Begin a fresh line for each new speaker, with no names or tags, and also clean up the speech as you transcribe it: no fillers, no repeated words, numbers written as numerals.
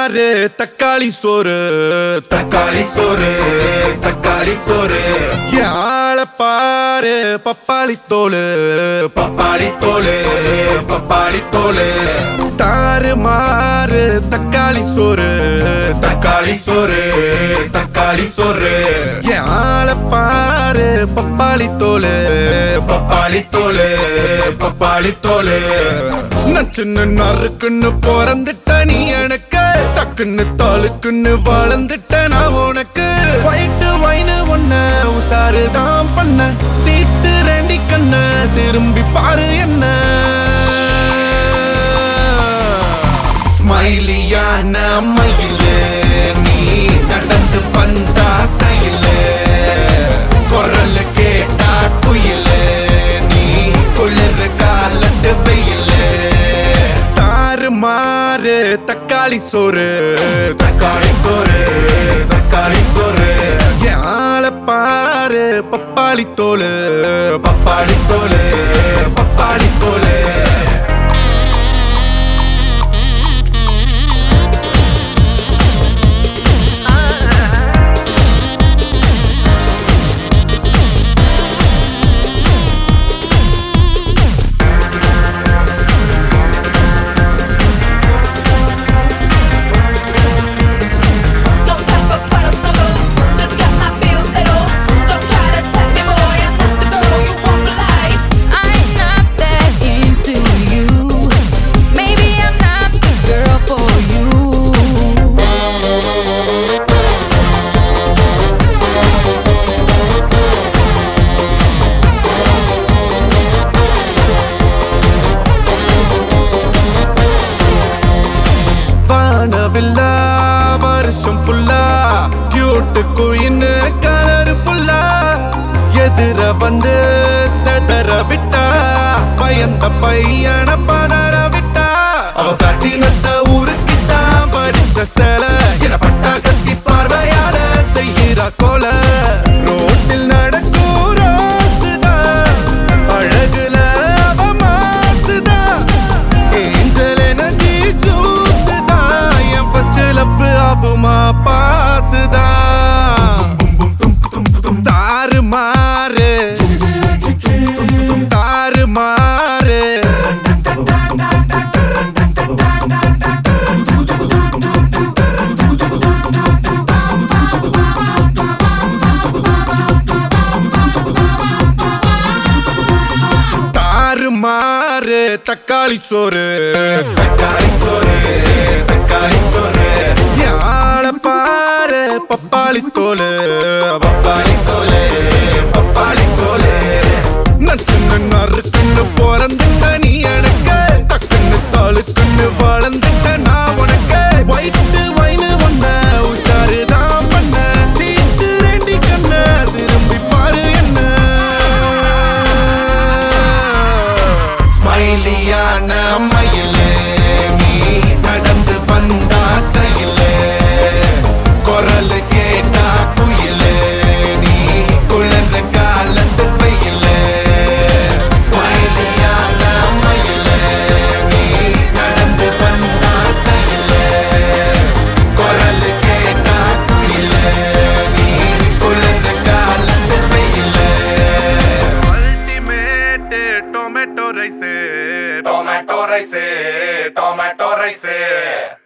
மாறு தக்காளி சோறு தக்காளி சோறு தக்காளி சோறு யாழ பாரு பப்பாளி தோளு பப்பாளி தோளு பப்பாளி தோளு தாறு மாறு தக்காளி சோறு தக்காளி சோறு தக்காளி சோறு யாழ பாரு பப்பாளி தோளு பப்பாளி தோளு பப்பாளி தோளு நச்சுன்னு நறுக்குன்னு பிறந்துட்ட நீ எனக்கு டக்குன்னு தாளுக்குன்னு வளர்ந்துட்ட நான் உனக்கு ஒயிட்டு வைனு ஒன்ன உசாரு தான் பண்ண தீட்டு ரெண்டி கண்ண திரும்பி பாரு என்ன ஸ்மைலியான மயிலு நீ நடந்து வந்தா ஸ்டைலு குரல் கேட்டா குயிலு நீ குளிர் காலத்து வெயிலு தாறு மாறு தக்காளி சோறு தக்காளி சோறு தக்காளி சோறு யாழ பாரு பப்பாளி தோளு பப்பாளி தோளு பப்பாளி தோளு வானவில்லா வருஷம் ஃபுல்லா கியூட் குயின் கலர் ஃபுல்லா எதிர வந்து செதற விட்டா பயந்த பையன பதற விட்டா அவ கட்டினத்த ஊருக்கிட்டான் படிச்ச சேல என பட்டா கத்தி பார்வையால செய்கிறா கோல ரோட்டில் நடக்கும் ரோசுதா அழகுல அவ மாசுதா ஏஞ்சல் எனர்ஜி ஜூசுதா என் ஃபர்ஸ்ட் லவ் ஆகுமா பாசுதா தாறு மாறு தாறு மாறு தாறு மாறு தக்காளி சோறு தக்காளி சோறு தக்காளி சோறு யாழ பாரு பப்பாளி தோளு பப்பாளி தோளு பப்பாளி தோளு நச்சுன்னு நறுக்குன்னு பிறந்துட்ட நீ எனக்கு டக்குன்னு தாளுக்குன்னு வளர்ந்துட்ட நான் உனக்கு ஒயிட்டு வைனு ஒன்ன உஷாரு தான் பண்ண தீட்டு ரெண்டி கண்ண திரும்பி பாரு என்ன ஸ்மைலியான மயிலு நீ நடந்து வந்தா ஸ்டைலு குரல் கேட்டா குயிலு நீ குளிர் காலத்து வெயிலு ஸ்மைலியான மயிலு நீ நடந்து வந்தா ஸ்டைலு குரல் கேட்டா குயிலு நீ குளிர் காலத்து வெயிலு ultimate tomato rice tomato rice tomato rice